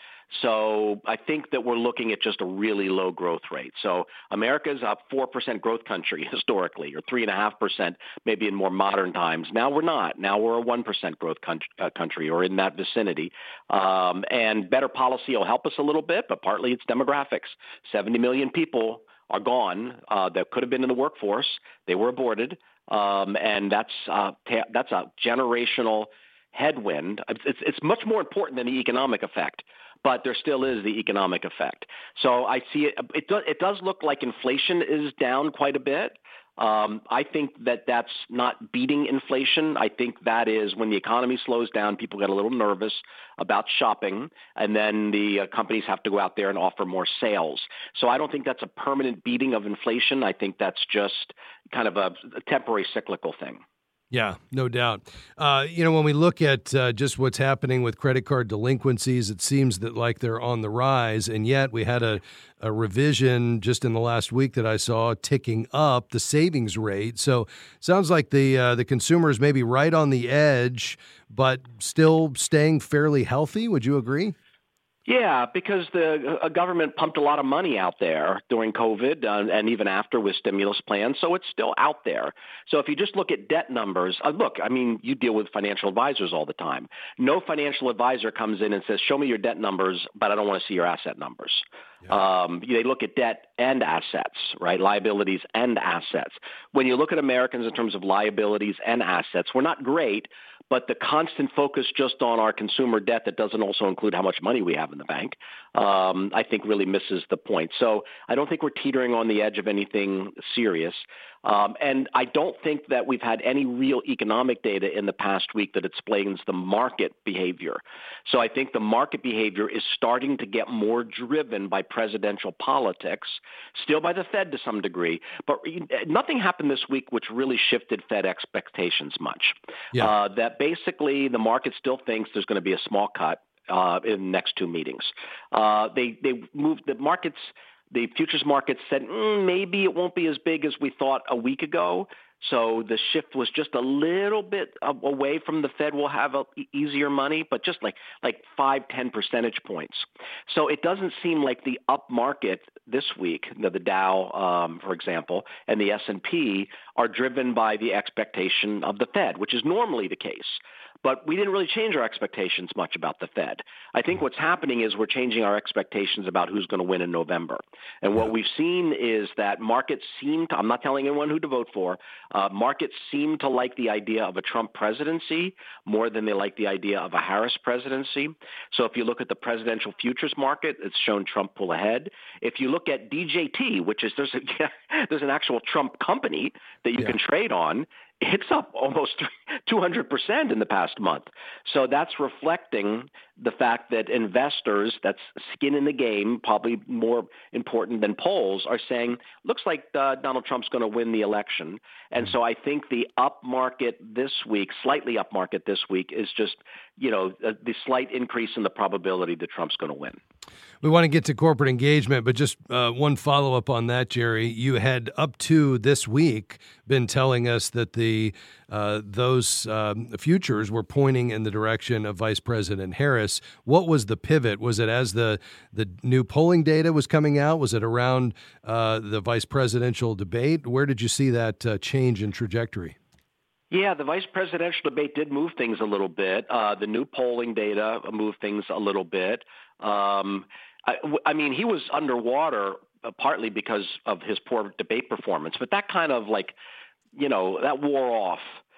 So I think that we're looking at just a really low growth rate. So America's a four percent growth country historically, or three point five percent maybe in more modern times. Now we're not. Now we're a one percent growth country, or in that vicinity. Um, and better policy will help us a little bit, but partly it's demographics. seventy million people are gone uh, that could have been in the workforce. They were aborted. Um, and that's uh, ta- that's a generational headwind. It's, it's much more important than the economic effect, but there still is the economic effect. So I see it. It does, it does look like inflation is down quite a bit. Um, I think that that's not beating inflation. I think that is when the economy slows down, people get a little nervous about shopping, and then the uh, companies have to go out there and offer more sales. So I don't think that's a permanent beating of inflation. I think that's just kind of a, a temporary cyclical thing. Yeah, no doubt. Uh, you know, when we look at uh, just what's happening with credit card delinquencies, it seems that like they're on the rise, and yet we had a, a revision just in the last week that I saw ticking up the savings rate. So sounds like the uh, the consumer is maybe right on the edge, but still staying fairly healthy. Would you agree? Yeah, because the uh, government pumped a lot of money out there during COVID uh, and even after with stimulus plans, so it's still out there. So if you just look at debt numbers, uh, look, I mean, you deal with financial advisors all the time. No financial advisor comes in and says, show me your debt numbers, but I don't want to see your asset numbers. Yeah. Um, they look at debt and assets, right? Liabilities and assets. When you look at Americans in terms of liabilities and assets, we're not great, but the constant focus just on our consumer debt that doesn't also include how much money we have in the bank, um, I think really misses the point. So I don't think we're teetering on the edge of anything serious. Um, and I don't think that we've had any real economic data in the past week that explains the market behavior. So I think the market behavior is starting to get more driven by presidential politics, still by the Fed to some degree. But nothing happened this week which really shifted Fed expectations much. Yeah. Uh, that basically the market still thinks there's going to be a small cut uh, in the next two meetings. Uh, they, they moved the markets. The futures market said mm, maybe it won't be as big as we thought a week ago. So the shift was just a little bit away from the Fed will have a, easier money, but just like like five, ten percentage points. So it doesn't seem like the up market this week, you know, the Dow, um, for example, and the S and P are driven by the expectation of the Fed, which is normally the case. But we didn't really change our expectations much about the Fed. I think what's happening is we're changing our expectations about who's going to win in November. And what we've seen is that markets seem to, I'm not telling anyone who to vote for, uh, markets seem to like the idea of a Trump presidency more than they like the idea of a Harris presidency. So if you look at the presidential futures market, it's shown Trump pull ahead. If you look at D J T, which is there's, a, there's an actual Trump company that you yeah. can trade on, it's up almost two hundred percent in the past month. So that's reflecting the fact that investors, that's skin in the game, probably more important than polls, are saying, looks like uh, Donald Trump's going to win the election. And so I think the up market this week, slightly up market this week, is just, you know, the slight increase in the probability that Trump's going to win. We want to get to corporate engagement, but just uh, one follow-up on that, Jerry. You had up to this week been telling us that the uh, those um, futures were pointing in the direction of Vice President Harris. What was the pivot? Was it as the, the new polling data was coming out? Was it around uh, the vice presidential debate? Where did you see that uh, change in trajectory? Yeah, the vice presidential debate did move things a little bit. Uh, the new polling data moved things a little bit. Um, I, I mean, he was underwater uh, partly because of his poor debate performance, but that kind of like, you know, that wore off.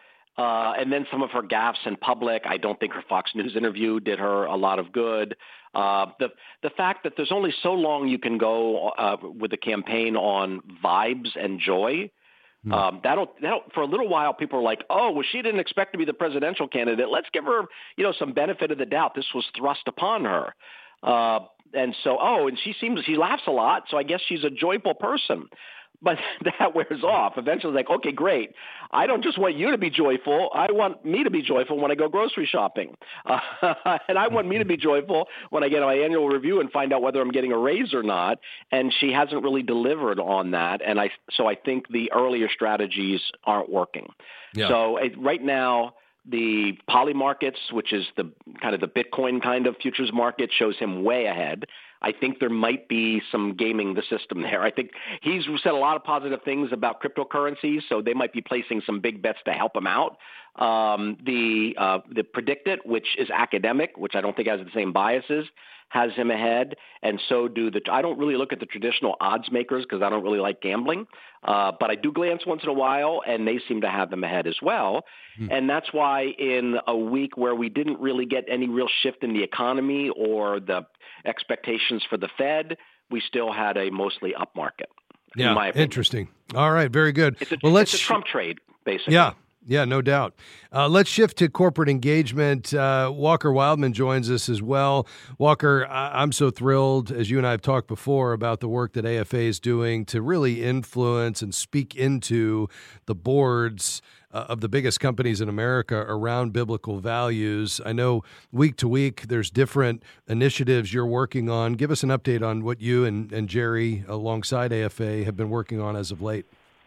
Uh, and then some of her gaffes in public, I don't think her Fox News interview did her a lot of good. Uh, the the fact that there's only so long you can go uh, with a campaign on vibes and joy. Hmm. Um, that'll, that'll, for a little while, people are like, oh, well, she didn't expect to be the presidential candidate. Let's give her, you know, some benefit of the doubt. This was thrust upon her. Uh, and so, oh, and she seems, she laughs a lot, so I guess she's a joyful person. but that wears off. Eventually, like, okay, great. I don't just want you to be joyful. I want me to be joyful when I go grocery shopping. Uh, and I want me to be joyful when I get my annual review and find out whether I'm getting a raise or not. And she hasn't really delivered on that. And I, so I think the earlier strategies aren't working. Yeah. So it, right now, the poly markets, which is the kind of the Bitcoin kind of futures market, shows him way ahead. I think there might be some gaming the system there. I think he's said a lot of positive things about cryptocurrencies, so they might be placing some big bets to help him out. Um, the uh, the Predicted, which is academic, which I don't think has the same biases, has him ahead, and so do the. I don't really look at the traditional odds makers because I don't really like gambling, uh, but I do glance once in a while, and they seem to have them ahead as well. Hmm. And that's why in a week where we didn't really get any real shift in the economy or the expectations for the Fed, we still had a mostly up market. Yeah, in my opinion. Interesting. All right, very good. It's a, well, let's it's a Trump trade, basically. Yeah. Yeah, no doubt. Uh, let's shift to corporate engagement. Uh, Walker Wildman joins us as well. Walker, I- I'm so thrilled, as you and I have talked before, about the work that A F A is doing to really influence and speak into the boards uh, of the biggest companies in America around biblical values. I know week to week there's different initiatives you're working on. Give us an update on what you and, and Jerry, alongside A F A, have been working on as of late.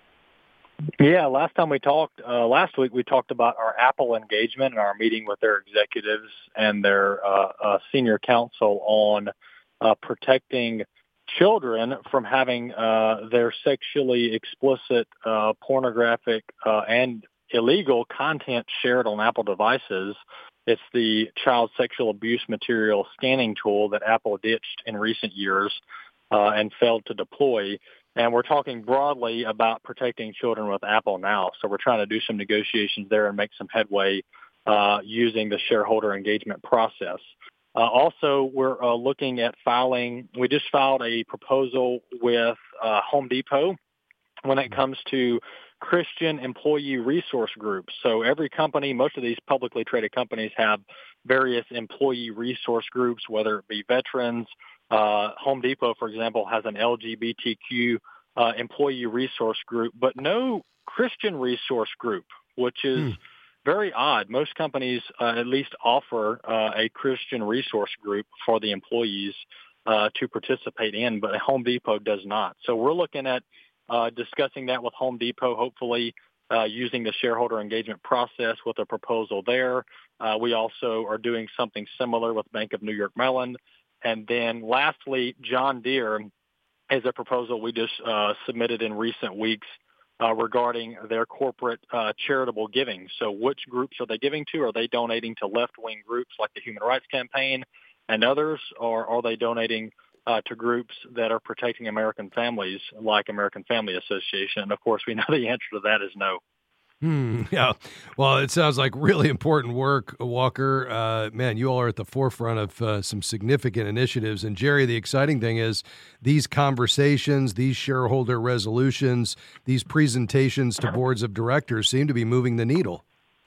Yeah, last time we talked, uh, last week we talked about our Apple engagement and our meeting with their executives and their uh, uh, senior counsel on uh, protecting children from having uh, their sexually explicit, uh, pornographic, uh, and illegal content shared on Apple devices. It's the child sexual abuse material scanning tool that Apple ditched in recent years uh, and failed to deploy. And we're talking broadly about protecting children with Apple now. So we're trying to do some negotiations there and make some headway uh, using the shareholder engagement process. Uh, also, we're uh, looking at filing, we just filed a proposal with uh, Home Depot when it comes to Christian employee resource groups. So every company, most of these publicly traded companies have various employee resource groups, whether it be veterans. Uh, Home Depot, for example, has an L G B T Q uh, employee resource group, but no Christian resource group, which is hmm. very odd. Most companies uh, at least offer uh, a Christian resource group for the employees uh, to participate in, but Home Depot does not. So we're looking at uh, discussing that with Home Depot, hopefully uh, using the shareholder engagement process with a proposal there. Uh, we also are doing something similar with Bank of New York Mellon. And then lastly, John Deere is a proposal we just uh, submitted in recent weeks uh, regarding their corporate uh, charitable giving. So which groups are they giving to? Are they donating to left-wing groups like the Human Rights Campaign and others, or are they donating uh, to groups that are protecting American families like American Family Association? And, of course, we know the answer to that is no. Hmm. Yeah. Well, it sounds like really important work, Walker. Uh, man, you all are at the forefront of uh, some significant initiatives. And Jerry, the exciting thing is these conversations, these shareholder resolutions, these presentations to boards of directors seem to be moving the needle.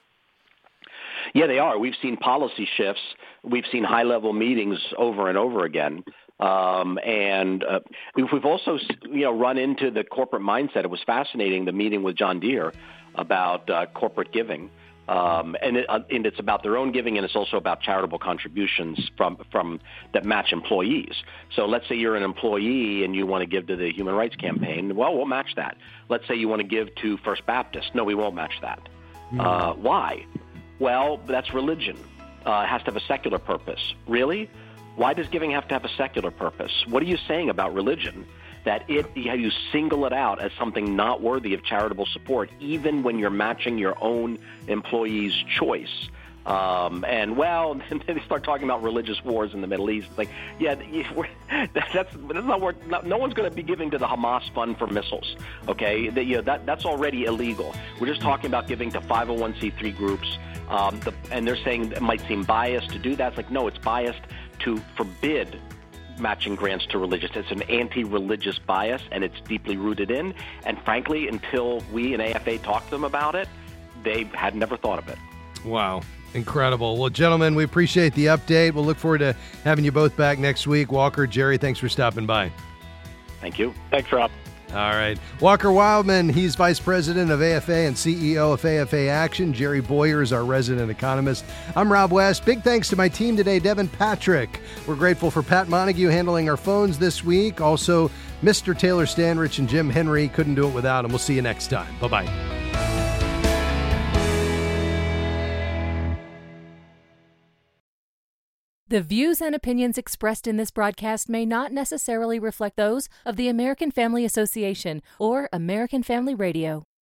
Yeah, they are. We've seen policy shifts. We've seen high-level meetings over and over again. Um, and uh, we've also, you know, run into the corporate mindset. It was fascinating, the meeting with John Deere about uh, corporate giving. Um, and, it, uh, and it's about their own giving, and it's also about charitable contributions from from that match employees. So let's say you're an employee and you want to give to the Human Rights Campaign. Well, we'll match that. Let's say you want to give to First Baptist. No, we won't match that. Mm. Uh, why? Well, that's religion. Uh, it has to have a secular purpose. Really? Why does giving have to have a secular purpose? What are you saying about religion? That it you single it out as something not worthy of charitable support, even when you're matching your own employee's choice. Um, and, well, then they start talking about religious wars in the Middle East. It's like, yeah, we're, that's, that's not worth, no, no one's going to be giving to the Hamas Fund for missiles, okay? That, you know, that, that's already illegal. We're just talking about giving to five oh one c three groups, um, the, and they're saying it might seem biased to do that. It's like, no, it's biased to forbid matching grants to religious. It's an anti-religious bias, and it's deeply rooted in. And frankly, until we in A F A talked to them about it, they had never thought of it. Wow. Incredible. Well, gentlemen, we appreciate the update. We'll look forward to having you both back next week. Walker, Jerry, thanks for stopping by. Thank you. Thanks, Rob. All right. Walker Wildman, he's Vice President of A F A and C E O of A F A Action. Jerry Boyer is our resident economist. I'm Rob West. Big thanks to my team today, Devin Patrick. We're grateful for Pat Montague handling our phones this week. Also, Mister Taylor Stanrich and Jim Henry. Couldn't do it without him. We'll see you next time. Bye-bye. The views and opinions expressed in this broadcast may not necessarily reflect those of the American Family Association or American Family Radio.